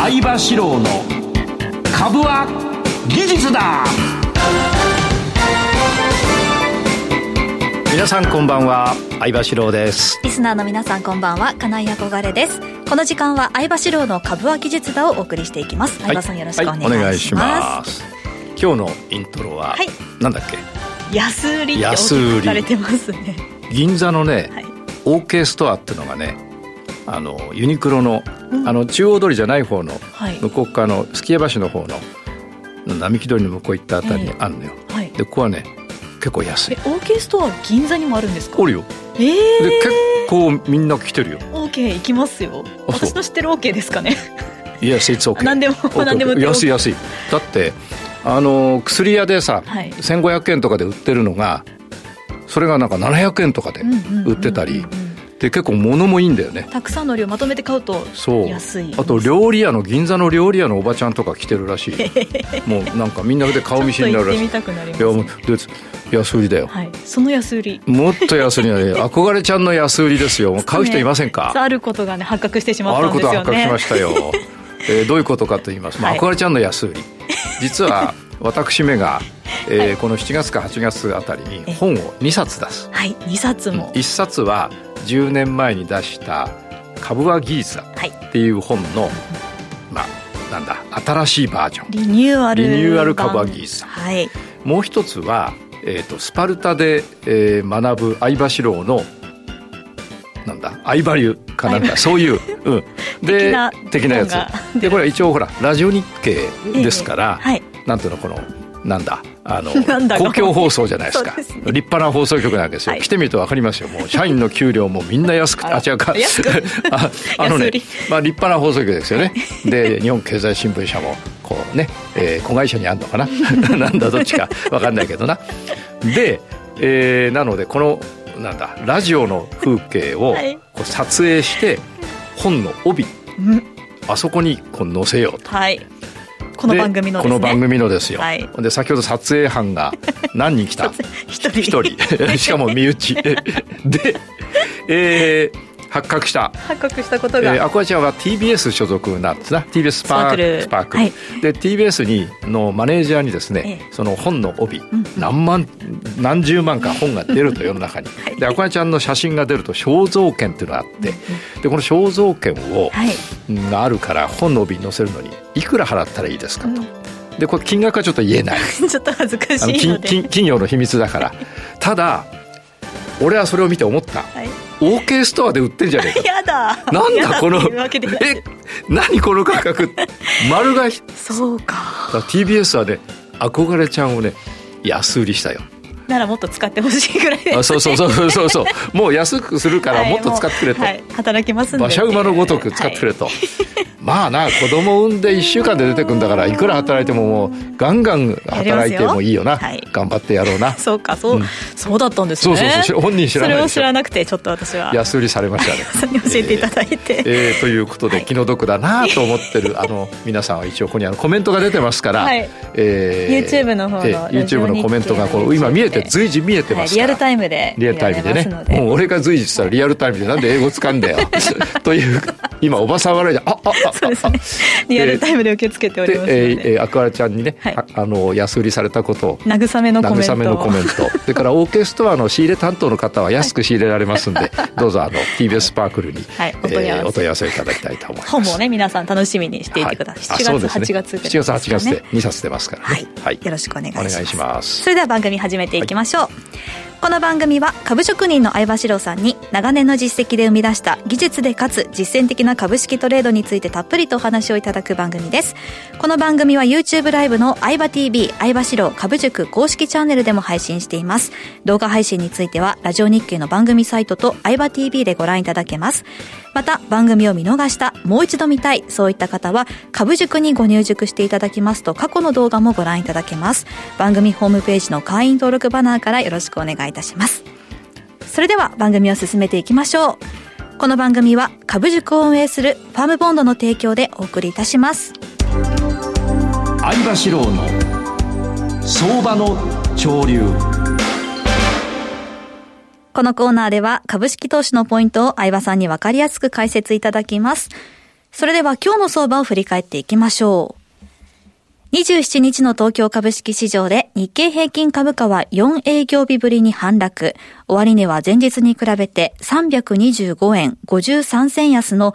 相場志郎の株は技術だ。 皆さんこんばんは、相場志郎です。 リスナーの皆さんこんばんは、金井憧れです。この時間は相場志郎の株は技術だをお送りしていきます。相場さんよろしくお願いします。 お願いします。今日のイントロは、なんだっけ、 安売りってお聞きされてますね。 銀座のね、OK ストアっていうのがね、ユニクロの、中央通りじゃない方の、向こう側のすき家橋の方の並木通りの向こう行ったあたりにあるのよ、でここはね結構安い。 OK ストア銀座にもあるんですか？ あるよ。で結構みんな来てるよ。 OK 行きますよ。私の知ってる OK ですかね。 Yes, it's OK。 何でも何でも安い。だって薬屋でさ、1500円とかで売ってるのがそれがなんか700円とかで売ってたり、で結構物もいいんだよね。 たくさんの量まとめて買うと安い。 あと料理屋の、銀座の料理屋のおばちゃんとか来てるらしい。もうなんかみんなで顔見知りになるらしい。 ちょっと行ってみたくなります。 いやもう安売りだよ、 その安売りもっと安売りなね。憧れちゃんの安売りですよ。買う人いませんか？ あることがね発覚してしまったんですよね。 あることが発覚しましたよ。どういうことかと言いますと、憧れちゃんの安売り、実は私めが、この7月か8月あたりに本を2冊出す。 2冊も。 1冊は10年前に出した株は技術だっていう本の、なんだ新しいバージョン、 リニューアル株は技術だ。もう一つは、スパルタで、学ぶ相場志郎のなんだ相場流かなんかそういう、で的なやつで、これは一応ほらラジオ日経ですから、なんていうの、このなんだ公共放送じゃないですか。立派な放送局なんですよ。来てみると分かりますよ。もう社員の給料もみんな安くて、違うか立派な放送局ですよね。で日本経済新聞社もこうね、子会社にあるのかななんだどっちか分かんないけどな。で、なのでこのなんだラジオの風景をこう撮影して本の帯、あそこにこう載せようと。 この番組のですね。 この番組のですよ。で先ほど撮影班が何人来た？一人しかも身内で、発覚したことが、アクアちゃんは TBS 所属なんですな。 TBS スパークル、で TBS のマネージャーにですね、その本の帯、何十万か本が出ると世の中に、でアクアちゃんの写真が出ると肖像権っていうのがあって、でこの肖像権があるから本の帯に載せるのにいくら払ったらいいですかと。でこれ金額はちょっと言えないちょっと恥ずかしいので、 企業の秘密だから。ただ俺はそれを見て思った、OK ストアで売ってんじゃねえか。 やだなんだこの何この価格丸がそうか。 TBS はね憧れちゃんをね安売りしたよ。 ならもっと使ってほしいぐらいで。 そうもう安くするからもっと使ってくれと、 働きますんで、 馬車馬のごとく使ってくれと、まあな、子供産んで1週間で出てくんだから、いくら働いてももうガンガン働いてもいいよな、頑張ってやろうな。 そうか、そうだったんですね。 本人知らないでしょ。それを知らなくてちょっと私は安売りされましたね。 それに教えていただいて、 ということで気の毒だなと思ってる皆さんは一応ここにコメントが出てますから、 YouTube の方の YouTube のコメントがこう今見えて、随時見えてますから、 リアルタイムでね、もう俺が随時したらリアルタイムでなんで英語使うんだよという今おばさん笑いでそうですね、リアルタイムで受け付けておりますので、 アクアラちゃんにね、安売りされたことを慰めのコメント、 それからオーケストラの仕入れ担当の方は安く仕入れられますんで、どうぞTBS スパークルに、お問い合わせいただきたいと思います。 本もね、皆さん楽しみにしていてください。7月8月で2冊出ますからね、 よろしくお願いします。 それでは番組始めていきましょう。この番組は株職人の相場志郎さんに長年の実績で生み出した技術でかつ実践的な株式トレードについてたっぷりとお話をいただく番組です。この番組は YouTube ライブの相場 TV 相場志郎株塾公式チャンネルでも配信しています。動画配信についてはラジオ日経の番組サイトと相場 TV でご覧いただけます。また番組を見逃した、もう一度見たい、そういった方は株塾にご入塾していただきますと過去の動画もご覧いただけます。番組ホームページの会員登録バナーからよろしくお願いいたします。それでは番組を進めていきましょう。この番組は株塾を運営するファームボンドの提供でお送りいたします。 相場志郎の相場の潮流。 このコーナーでは株式投資のポイントを相場さんに分かりやすく解説いただきます。 それでは今日の相場を振り返っていきましょう。27日の東京株式市場で日経平均株価は4営業日ぶりに反落。終値は前日に比べて325円53銭安の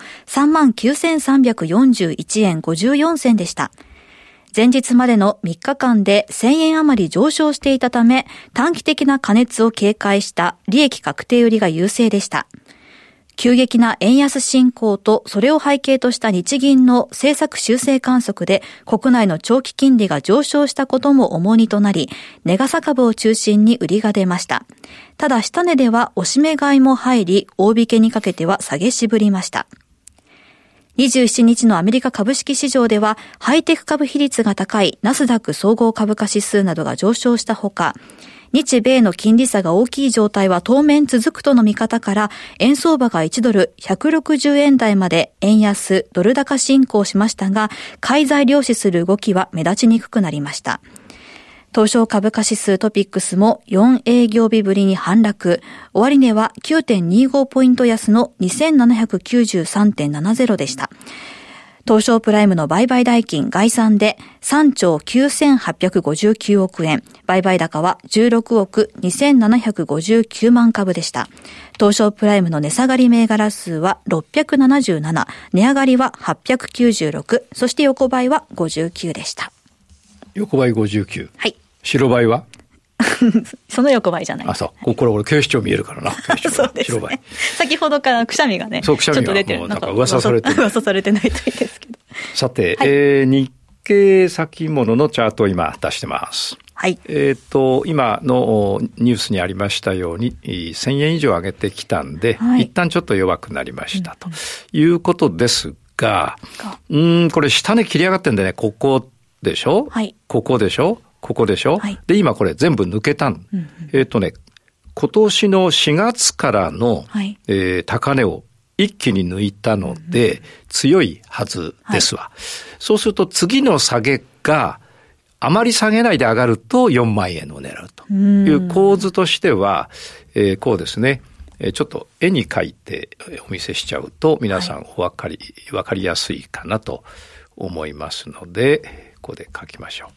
39,341 円54銭でした。前日までの3日間で1000円余り上昇していたため、短期的な過熱を警戒した利益確定売りが優勢でした。急激な円安進行とそれを背景とした日銀の政策修正観測で国内の長期金利が上昇したことも重荷となり、値傘株を中心に売りが出ました。ただ下値では押し目買いも入り、大引けにかけては下げしぶりました。27日のアメリカ株式市場ではハイテク株比率が高いナスダック総合株価指数などが上昇したほか、日米の金利差が大きい状態は当面続くとの見方から、円相場が1ドル160円台まで円安ドル高進行しましたが、買い材料視する動きは目立ちにくくなりました。東証株価指数トピックスも4営業日ぶりに反落。終値は 9.25 ポイント安の 2793.70 でした。東証プライムの売買代金概算で3兆9859億円。売買高は16億2759万株でした。東証プライムの値下がり銘柄数は677、値上がりは896、そして横ばいは59でした。 横ばい59。 はい。 白バイはその横ばいじゃない。 あ、そう。これ俺警視庁見えるからな。 そうですね。白バイ。先ほどからくしゃみがね、 そう、くしゃみがちょっと出てる。 もうなんか噂されてる。 噂されてないといいですけど。 さて、 はい、 日経先物のチャートを今出してます。 はい。 今のニュースにありましたように、1000円以上上げてきたんで、はい、一旦ちょっと弱くなりましたということですが、これ下値切り上がってんでね、ここでしょ、はい、ここでしょ、ここでしょ、はい、で、今これ全部抜けたん。今年の4月からの、はい、高値を一気に抜いたので、強いはずですわ。はい、そうすると次の下げがあまり下げないで上がると4万円を狙うという構図としては、こうですね。ちょっと絵に描いてお見せしちゃうと皆さんわかりやすいかなと思いますので、ここで書きましょう。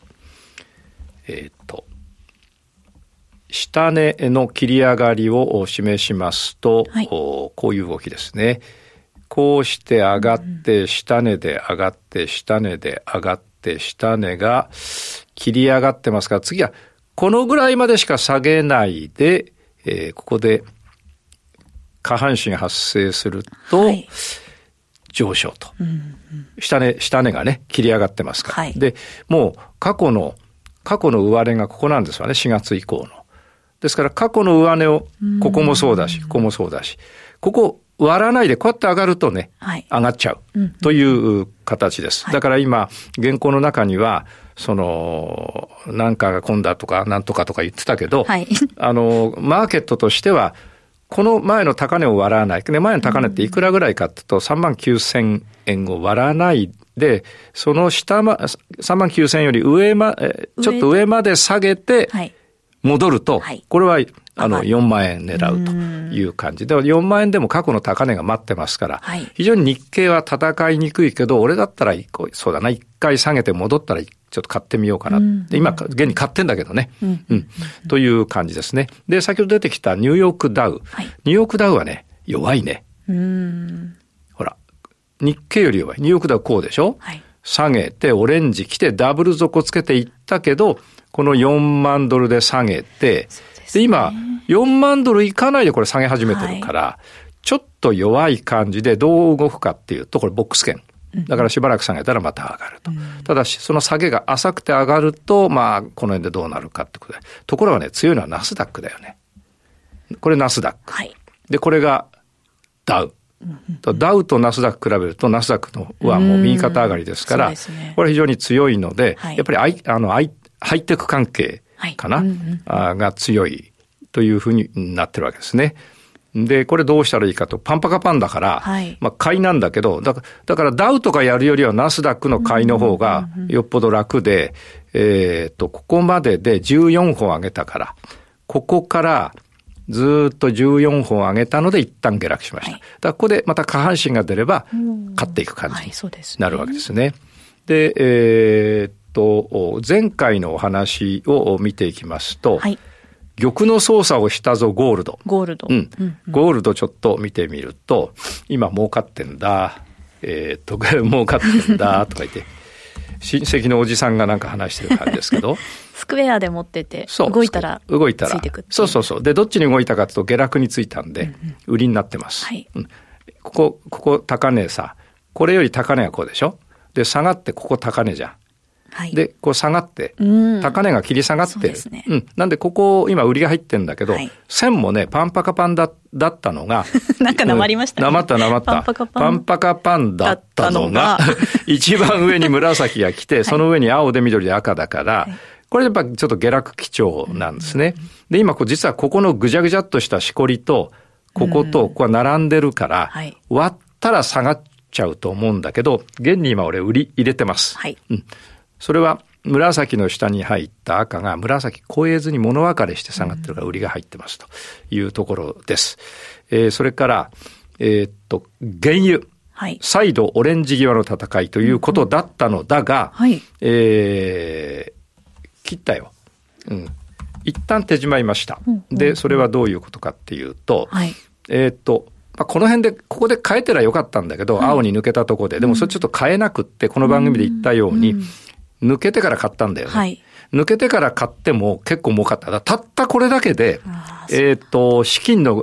下値の切り上がりを示しますと、はい、こういう動きですね。こうして上がって、下値で上がって、下値で上がって、下値が切り上がってますから、次はこのぐらいまでしか下げないで、ここで下半身発生すると、はい、上昇と、下値がね、切り上がってますから。はい、で、もう過去の上値がここなんですわね、4月以降の。ですから過去の上値を、ここもそうだし、ここもそうだし、ここ割らないでこうやって上がるとね、はい、上がっちゃうという形です。だから今、原稿の中には、なんかが今だとか、なんとかとか言ってたけど、はい、マーケットとしては、この前の高値を割らない。で、前の高値っていくらぐらいかっていうと、39,000円を割らないで、その下39,000円よりちょっと上まで下げて、戻ると、はい、これは、4万円狙うという感じで、4万円でも過去の高値が待ってますから、はい、非常に日経は戦いにくいけど、俺だったら、そうだな、一回下げて戻ったら、ちょっと買ってみようかな。で今、現に買ってんだけどね。という感じですね。で、先ほど出てきたニューヨークダウ。はい、ニューヨークダウはね、弱いね。ほら、日経より弱い。ニューヨークダウこうでしょ、はい、下げて、オレンジ来て、ダブル底つけていったけど、この4万ドルで下げて、で、今、4万ドルいかないでこれ下げ始めてるから、はい、ちょっと弱い感じでどう動くかっていうと、これボックス圏。だからしばらく下げたらまた上がると。ただし、その下げが浅くて上がると、まあ、この辺でどうなるかってことで。ところがね、強いのはナスダックだよね。これナスダック。はい、で、これがダウ。ダウとナスダック比べると、ナスダックのはもう右肩上がりですから、これ非常に強いので、はい、やっぱりハイテク関係かな、が強いというふうになってるわけですね。で、これどうしたらいいかと、パンパカパンだから、はい、まあ買いなんだけど、だからダウとかやるよりはナスダックの買いの方がよっぽど楽で、ここまでで14本上げたから、ここから、 ずっと14本上げたので一旦下落しました。だからここでまた下半身が出れば買っていく感じになるわけですね。で、前回のお話を見ていきますと、玉の操作をしたぞゴールド。ゴールドちょっと見てみると、今儲かってんだ。儲かってんだとか言って、親戚のおじさんがなんか話してる感じですけど。 スクエアで持ってて、動いたらついてくって。 そう。で、どっちに動いたかというと下落についたんで、売りになってます。ここ高値さ、これより高値がこうでしょ。で、下がってここ高値じゃん。で、こう下がって、高値が切り下がってる。なんで、ここ、今、売りが入ってんだけど、線もね、パンパカパンだったのが、 なんか訛りましたね。 訛った。パンパカパンだったのが、一番上に紫が来て、その上に青で緑で赤だから、これやっぱちょっと下落基調なんですね。で、今、実はここのぐじゃぐじゃっとしたしこりと、こことここは並んでるから、割ったら下がっちゃうと思うんだけど、現に今俺売り入れてます。それは紫の下に入った赤が紫超えずに物分かれして下がってるから売りが入ってますというところです。それから、原油。再度オレンジ際の戦いということだったのだが、切ったよ。一旦手締まいました。で、それはどういうことかっていうと、この辺で、ここで変えてらよかったんだけど、青に抜けたところで、でもそれちょっと変えなくって、この番組で言ったように、抜けてから買ったんだよね。抜けてから買っても結構儲かった。たったこれだけで、資金の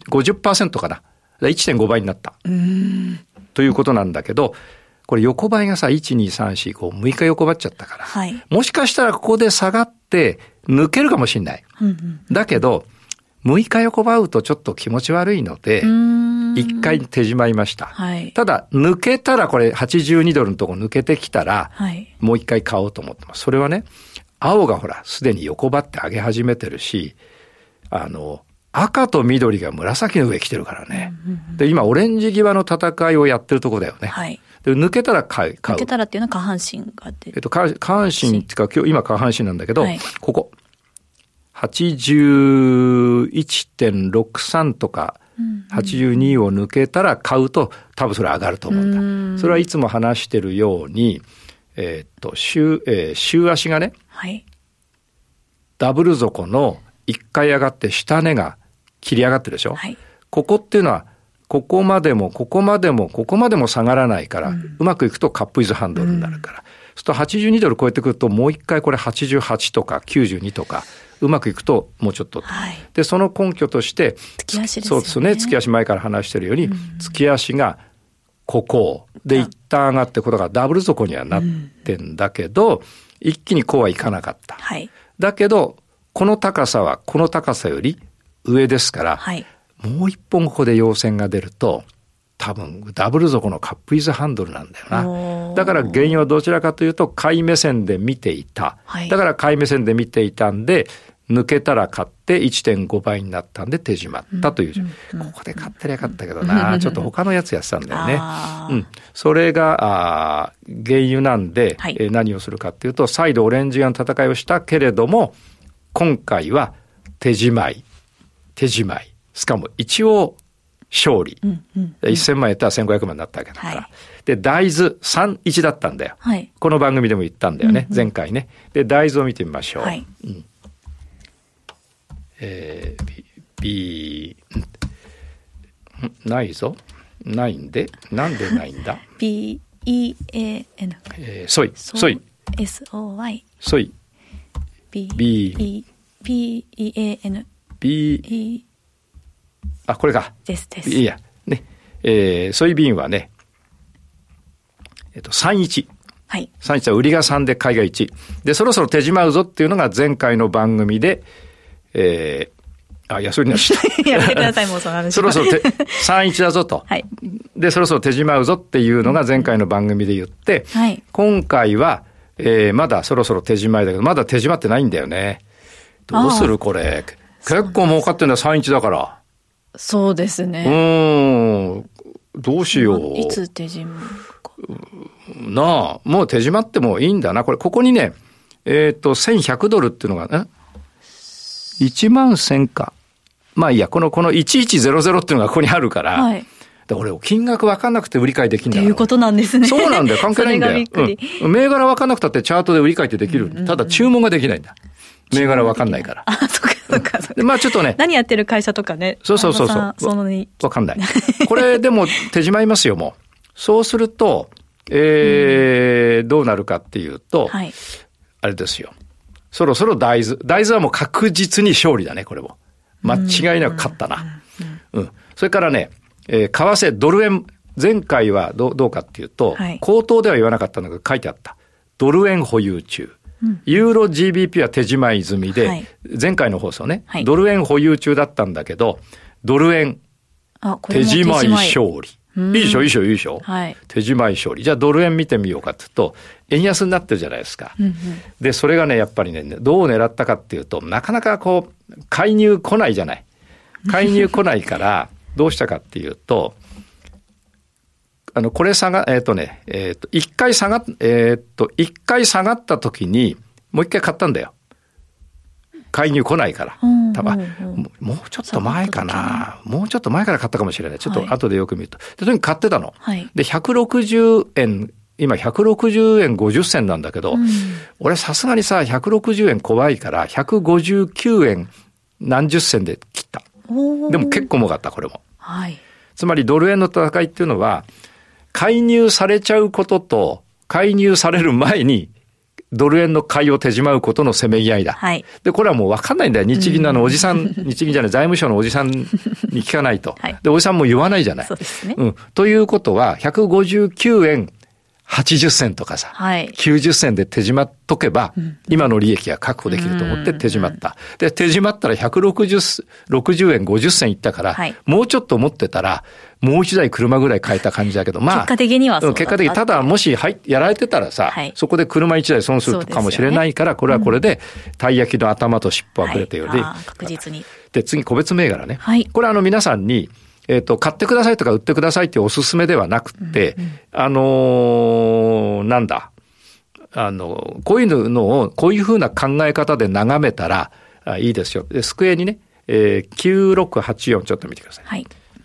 50% かな。1.5 倍になった。ということなんだけど、これ横ばいがさ、1、2、3、4、5、6日横ばっちゃったから。もしかしたらここで下がって抜けるかもしれない。だけど、6日横ばうとちょっと気持ち悪いので、一回手締まいました。ただ、抜けたらこれ82ドルのとこ抜けてきたら、もう一回買おうと思ってます。それはね、青がほら、すでに横ばって上げ始めてるし、赤と緑が紫の上来てるからね。で、今、オレンジ際の戦いをやってるとこだよね。で、抜けたら買う。 抜けたらっていうのは下半身が出る。 下半身っていうか、今下半身なんだけど、ここ。81.63 とか、82を抜けたら買うと多分それ上がると思うんだ。それはいつも話してるように、週足がね、ダブル底の1回上がって下値が切り上がってるでしょ。ここっていうのは、ここまでも下がらないから、うまくいくとカップイズハンドルになるから。そうすると82ドル超えてくるともう一回これ88とか92とか、うまくいくともうちょっと。で、その根拠として、 月足ですよね。 そうですね。月足前から話してるように、月足がここで一旦上がってことがダブル底にはなってんだけど、一気にこうはいかなかった。だけど、この高さはこの高さより上ですから、もう一本ここで陽線が出ると、多分ダブル底のカップイズハンドルなんだよな。だから原因はどちらかというと買い目線で見ていた。だから買い目線で見ていたんで、抜けたら買って 1.5 倍になったんで手締まったという。ここで買ってりゃよかったけどな。ちょっと他のやつやってたんだよね。それが原油なんで、何をするかっていうと、再度オレンジ側の戦いをしたけれども、今回は手締まい。しかも一応勝利。1000万やったら1500万になったわけだから。で、大豆31だったんだよ。この番組でも言ったんだよね。前回ね。で、大豆を見てみましょう。ないぞ。ないんで。なんでないんだ。 B-E-A-N。 ソイ。 S-O-Y。 ソイ。 B-E-A-N。 これか。 です。 いや、ね。ソイビンはね、31。31は売りが3で買いが1。で、そろそろ手締まうぞっていうのが前回の番組で、それになっちゃった。 やめてください、もうその話。 そろそろ31だぞと。で、そろそろ手締まうぞっていうのが前回の番組で言って、今回は、まだそろそろ手締まいだけど、まだ手締まってないんだよね。どうするこれ。結構儲かってるのは31だから。 そうですね。 どうしよう。 いつ手締まるか。 もう手締まってもいいんだな。ここにね、1100ドルっていうのが、1万1000か。 まあいいや、この1100っていうのがここにあるから、はい、俺、金額分かんなくて売り買いできるんだよ。 っていうことなんですね。 そうなんだよ。関係ないんだよ。銘柄分かんなくたってチャートで売り買いってできる。ただ注文ができないんだ。銘柄分かんないから。 あ、そっか。 で、まあちょっとね。 何やってる会社とかね。 そう。分かんない。これでも手締まいますよ、もう。そうすると、どうなるかっていうと、はい、あれですよ。そろそろ大豆はもう確実に勝利だね、これも。間違いなく勝ったな。それからね、為替ドル円、前回はどうかっていうと、はい、口頭では言わなかったのが書いてあった。ドル円保有中。ユーロ GBP は手締まい済みで、はい、前回の放送ね、はい、ドル円保有中だったんだけど、ドル円手締まい勝利。いいでしょ、はい、手締まい勝利。じゃあドル円見てみようかっていうと、円安になってるじゃないですか。で、それがね、やっぱりね、どう狙ったかっていうと、なかなかこう、介入来ないじゃない。介入来ないから、どうしたかっていうと、これ一回下がった時に、もう一回買ったんだよ。介入来ないから。多分、もうちょっと前かな。もうちょっと前から買ったかもしれない。ちょっと後でよく見ると。で、とにかく買ってたの。はい、で、160円、今160円50銭なんだけど、俺さすがにさ、160円怖いから、159円何十銭で切った。でも結構重かった、これも。はい、つまりドル円の戦いっていうのは、介入されちゃうことと、介入される前に、ドル円の買いを手締まうことのせめぎ合いだ。はい、で、これはもう分かんないんだよ。日銀のおじさん、日銀じゃない、財務省のおじさんに聞かないと。はい、で、おじさんも言わないじゃない。 そうですね。 ということは、159円80銭とかさ、はい、90銭で手締まっとけば、今の利益が確保できると思って手締まった。で、手締まったら160円50銭いったから、はい、もうちょっと持ってたら、もう一台車ぐらい買えた感じだけど、まあ。 結果的にはそうだった。 結果的に、ただもしやられてたらさ、はい、そこで車一台損するかもしれないから、これはこれで、たい焼きの頭と尻尾はくれてより、 確実に。で、 次、個別銘柄ね。 はい、 これ皆さんに、買ってくださいとか売ってくださいっていうおすすめではなくて、なんだ。こういうのを、こういうふうな考え方で眺めたらいいですよ。で、机にね、9684ちょっと見てください。はい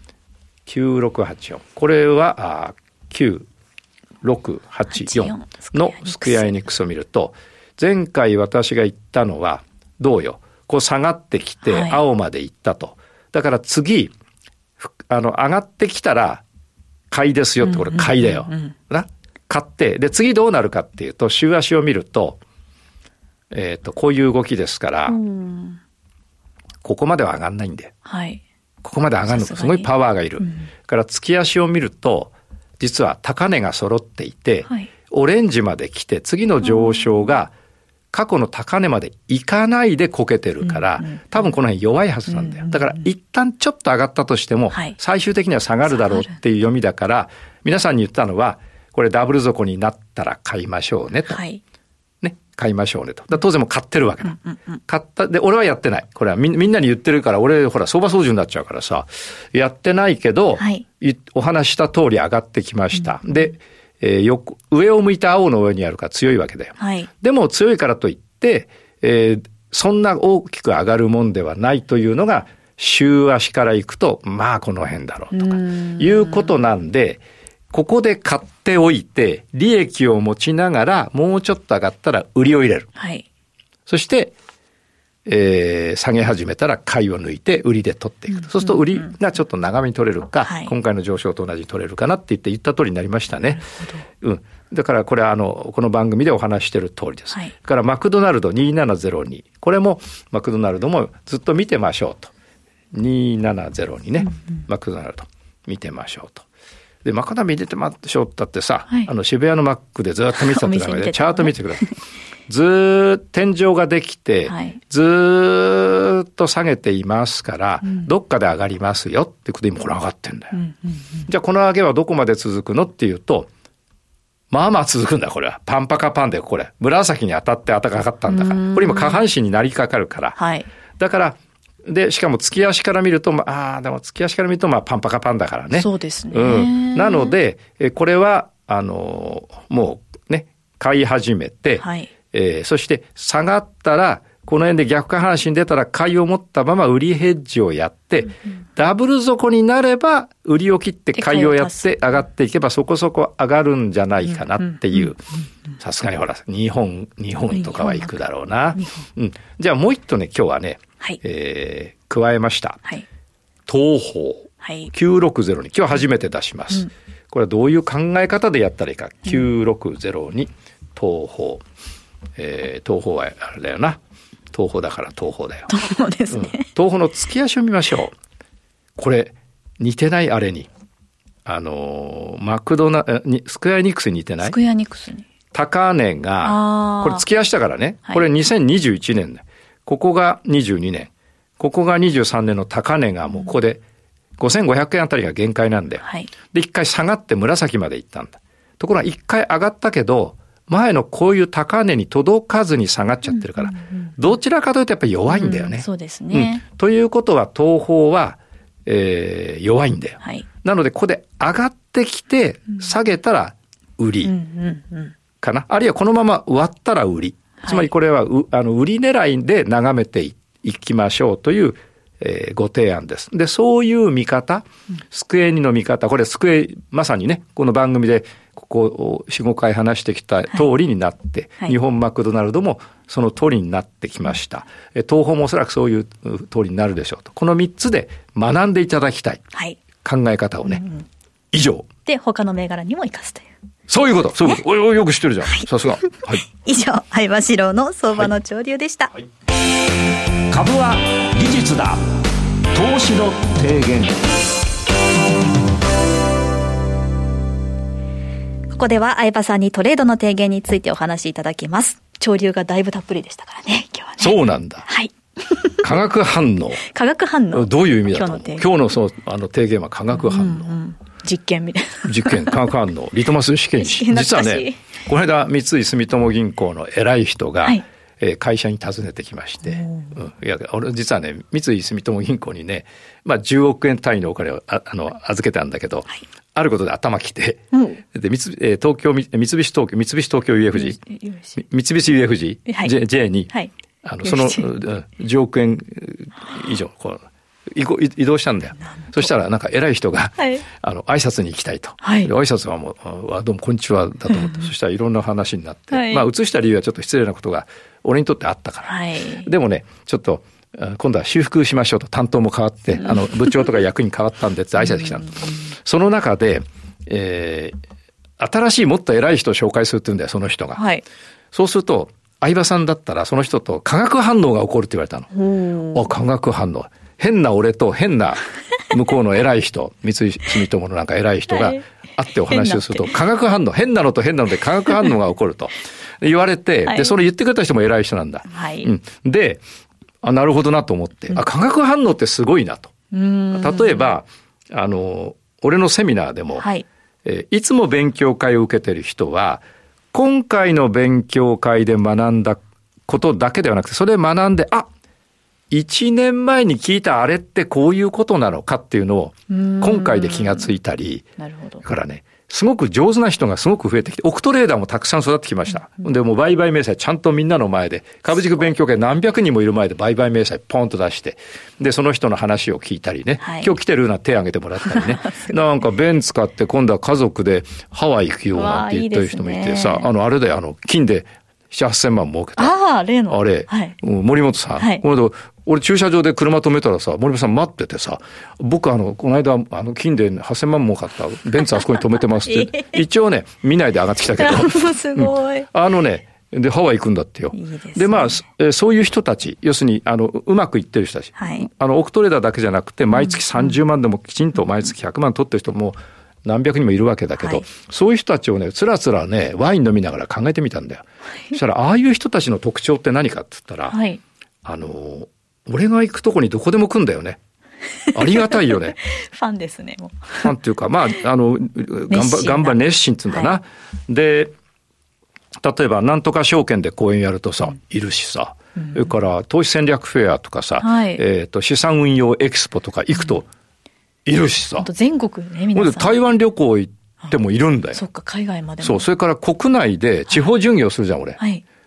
。9684。これは、9684のスクエアエニックスを見ると、前回私が言ったのは、どうよ。こう下がってきて、青まで行ったと。だから次、上がってきたら、買いですよって、これ買いだよ。買って、で、次どうなるかっていうと、週足を見ると、こういう動きですから、ここまでは上がんないんで。はい。ここまで上がるのすごいパワーがいる。から月足を見ると、実は高値が揃っていて、はい、オレンジまで来て、次の上昇が過去の高値までいかないでこけてるから、多分この辺弱いはずなんだよ。だから一旦ちょっと上がったとしても、最終的には下がるだろうっていう読みだから、皆さんに言ったのは、これダブル底になったら買いましょうねと。はい、ね。買いましょうねと。当然もう買ってるわけだ。買った。で、俺はやってない。これはみんなに言ってるから、俺、ほら、相場操縦になっちゃうからさ、やってないけど、はい、お話した通り上がってきました。で、上を向いた青の上にあるから強いわけだよ。はい、でも強いからといって、そんな大きく上がるもんではないというのが、週足からいくと、まあこの辺だろうとか、いうことなんで、ここで買っておいて、利益を持ちながら、もうちょっと上がったら売りを入れる。はい。そして、下げ始めたら買いを抜いて、売りで取っていくと。そうすると売りがちょっと長めに取れるか、今回の上昇と同じに取れるかなって言った通りになりましたね。だからこれはこの番組でお話している通りです。はい、からマクドナルド2702。これもマクドナルドもずっと見てましょうと。2702ね。マクドナルド見てましょうと。で、マカダミ入れてましょうったってさ、はい、渋谷のマックでずっと見てたってダメで、チャート見てください。天井ができて、はい、ずっと下げていますから、どっかで上がりますよってことで今これ上がってんだよ。じゃあこの上げはどこまで続くのっていうと、まあまあ続くんだ、これは。パンパカパンだよ、これ。紫に当たって暖かかったんだから。これ今下半身になりかかるから。はい、だから、で、しかも月足から見ると、でも月足から見ると、パンパカパンだからね。 そうですね。 なので、これは、もうね、買い始めて、はい、そして下がったら、 この辺で逆下半身出たら買いを持ったまま売りヘッジをやって、ダブル底になれば売りを切って買いをやって上がっていけばそこそこ上がるんじゃないかなっていう。さすがにほら、日本とかは行くだろうな。じゃあもう一頭ね、今日はね、加えました。東宝。960に今日初めて出します。これはどういう考え方でやったらいいか。960に東宝。東宝はあれだよな。東宝だから東宝だよ。 東宝ですね。 東宝の月足を見ましょう。これ似てないあれに。マクドナスクエアエニックスに似てない？ スクエアエニックスに。 高値が、これ月足だからね。これ2021年で。ここが22年。ここが23年の高値がもうここで5500円あたりが限界なんだよ。で、一回下がって紫まで行ったんだ。ところが一回上がったけど、前のこういう高値に届かずに下がっちゃってるから、どちらかというとやっぱり弱いんだよね。 そうですね。 ということは東宝は、弱いんだよ。なのでここで上がってきて下げたら売りかな。あるいはこのまま割ったら売り。つまりこれは売り狙いで眺めていきましょうという、ご提案です。で、そういう見方、スクエニの見方、これスクエ、まさにね、この番組でここを4、5回話してきた通りになって、日本マクドナルドもその通りになってきました。東宝もおそらくそういう通りになるでしょうと。この3つで学んでいただきたい。考え方をね。以上。 で、他の銘柄にも生かすという。 そういうこと。そういうこと。おいよく知ってるじゃん。さすが。 以上、相場志郎の相場の潮流でした。 株は技術だ。投資の提言。 ここでは相場さんにトレードの提言についてお話しいただきます。潮流がだいぶたっぷりでしたからね、今日はね。 そうなんだ。化学反応。 化学反応。 どういう意味だと思う？今日の提言は化学反応。 実験みたいな。 実験、化学反応。リトマス試験紙。実はね、この間、三井住友銀行の偉い人が、会社に訪ねてきまして、いや、俺実はね、三井住友銀行にね、10億円単位のお金を預けたんだけど、あることで頭きて、で、三菱東京 UFJ、三菱 UFJ、J に、その10億円以上、移動したんだよ。そしたらなんか偉い人が、挨拶に行きたいと。挨拶はもう、どうもこんにちはだと思って、そしたらいろんな話になって、移した理由はちょっと失礼なことが俺にとってあったから。でもね、ちょっと、今度は修復しましょうと、担当も変わって、部長とか役に変わったんでって挨拶来たの。その中で、新しいもっと偉い人を紹介するって言うんだよ、その人が。そうすると、相場さんだったらその人と化学反応が起こるって言われたの。化学反応。変な俺と変な向こうの偉い人、三井住友のなんか偉い人が会ってお話をすると、化学反応、変なのと変なので化学反応が起こると言われて、で、それ言ってくれた人も偉い人なんだ。で、なるほどなと思って、化学反応ってすごいなと。例えば、俺のセミナーでも、いつも勉強会を受けてる人は、今回の勉強会で学んだことだけではなくて、それで学んで、1年前に聞いたあれってこういうことなのかっていうのを今回で気がついたり、だからね、すごく上手な人がすごく増えてきて、億トレーダーもたくさん育ってきました。でも売買明細ちゃんとみんなの前で、株軸勉強会何百人もいる前で売買明細ポンと出して、で、その人の話を聞いたりね、今日来てるな手挙げてもらったりね、なんかベンツ買って今度は家族でハワイ行くよなんて言ってる人もいてさ、あれだよ、金で7、8000万儲けた。 例の。 あれ、森本さん。俺駐車場で車止めたらさ、森本さん待っててさ、僕この間、金で8000万儲かったベンツあそこに止めてますって。一応ね、見ないで上がってきたけど。 すごい。 で、ハワイ行くんだってよ。で、そういう人たち、要するに、うまくいってる人たち。億トレーダーだけじゃなくて、毎月30万でもきちんと毎月100万取ってる人も、何百人もいるわけだけど、そういう人たちをね、つらつらね、ワイン飲みながら考えてみたんだよ。そしたら、ああいう人たちの特徴って何かって言ったら、俺が行くとこにどこでも来んだよね。ありがたいよね。 ファンですね、もう。 ファンっていうか、頑張り熱心って言うんだな。で、例えば、なんとか証券で講演やるとさ、いるしさ、それから、投資戦略フェアとかさ、資産運用エキスポとか行くと、いるしさ。 全国ね、皆さん。 台湾旅行行ってもいるんだよ。 そっか、海外までも。 そう、それから国内で地方巡業するじゃん、俺。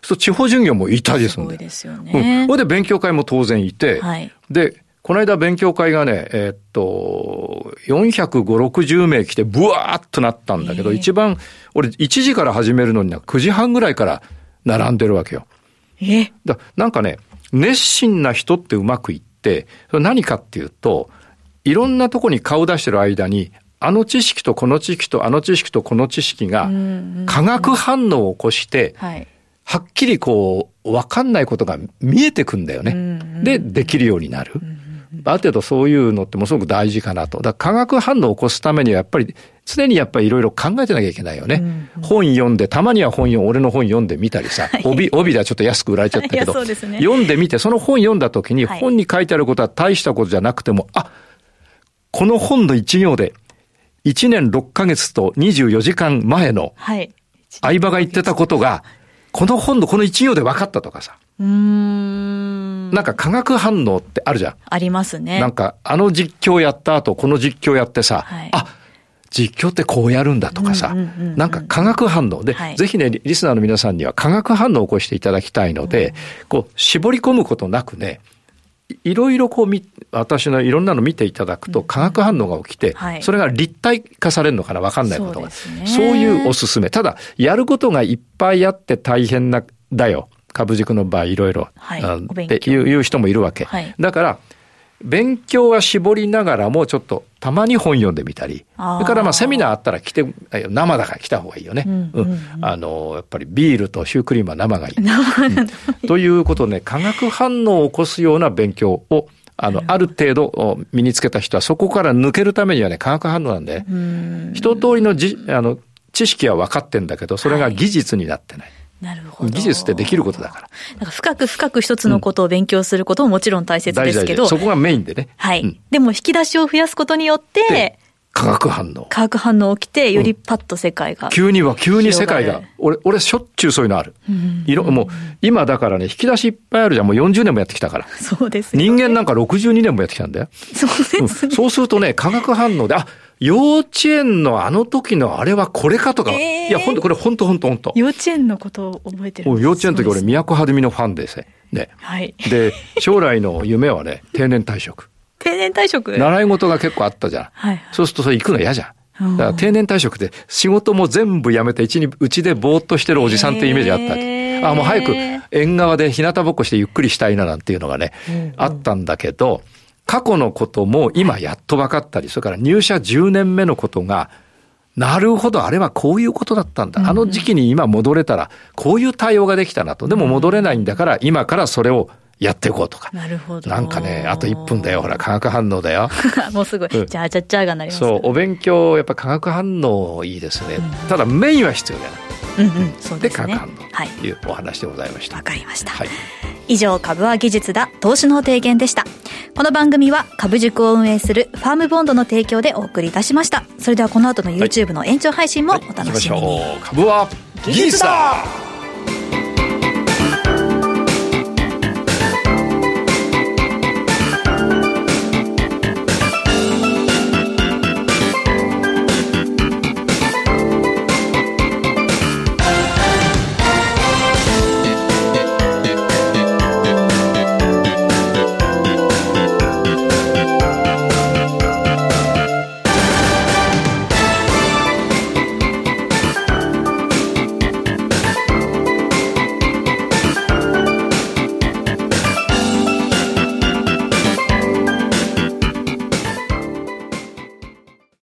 そう地方巡業もいたりするんだよ。 すごいですよね。 それで勉強会も当然いて、 はい、 で、この間勉強会がね、450、60名来てブワーっとなったんだけど、一番、俺1時から始めるのに9時半ぐらいから並んでるわけよ。なんかね、熱心な人ってうまくいって、何かっていうと、いろんなとこに顔出してる間に、あの知識とこの知識とあの知識とこの知識が化学反応を起こして、はっきりこう、わかんないことが見えてくんだよね。で、できるようになる。ある程度そういうのってもすごく大事かなと。だから化学反応を起こすためにはやっぱり常にやっぱりいろいろ考えてなきゃいけないよね。本読んで、たまには俺の本読んでみたりさ、帯ではちょっと安く売られちゃったけど、ね、読んでみて、その本読んだ時に本に書いてあることは大したことじゃなくても、この本の一行で1年6ヶ月と24時間前の相場が言ってたことが、この本のこの一行で分かったとかさ。なんか化学反応ってあるじゃん。 ありますね。 なんかあの実況やった後この実況やってさ、実況ってこうやるんだとかさ、なんか化学反応で、ぜひね、リスナーの皆さんには化学反応を起こしていただきたいので、こう絞り込むことなくね、いろいろこう私のいろんなの見ていただくと化学反応が起きて、それが立体化されるのかな、わかんないことが。そういうおすすめ。ただ、やることがいっぱいあって大変だよ。株軸の場合いろいろっていう人もいるわけ。だから、勉強は絞りながらもちょっとたまに本読んでみたり。それからセミナーあったら生だから来た方がいいよね。やっぱりビールとシュークリームは生がいい。ということでね、化学反応を起こすような勉強をある程度身につけた人はそこから抜けるためにはね、化学反応なんで、一通りの知識は分かってんだけど、それが技術になってない。 なるほど。 技術ってできることだから。 なんか深く一つのことを勉強することももちろん大切ですけど。 そこがメインでね。 でも引き出しを増やすことによって、 化学反応起きて、よりパッと世界が、 急に世界が。俺しょっちゅうそういうのある。もう、今だからね、引き出しいっぱいあるじゃん。もう40年もやってきたから。 そうですね。 人間なんか62年もやってきたんだよ。 そうですね。 そうするとね、化学反応で、幼稚園のあの時のあれはこれかとか。いや、これ本当。 幼稚園のことを覚えてるんです。 幼稚園の時俺、都はるみのファンですね。で、将来の夢はね、定年退職。 定年退職？ 習い事が結構あったじゃん。そうするとそれ行くの嫌じゃん。だから定年退職で仕事も全部辞めてうちでぼーっとしてるおじさんっていうイメージがあったわけ。もう早く縁側で日向ぼっこしてゆっくりしたいななんていうのがね、あったんだけど、過去のことも今やっと分かったり、それから入社10年目のことが、なるほど、あれはこういうことだったんだ。あの時期に今戻れたら、こういう対応ができたなと。でも戻れないんだから、今からそれをやっていこうとか。 なるほど。 なんかね、あと1分だよ。ほら、化学反応だよ。 もうすぐ、じゃあがなります。 そう、お勉強、やっぱ化学反応いいですね。ただ、メインは必要だよ。 そうですね。 化学反応というお話でございました。 わかりました。以上、株は技術だ、投資の提言でした。この番組は株塾を運営するファームボンドの提供でお送りいたしました。それではこの後の YouTube の延長配信もお楽しみに。 株は技術だ。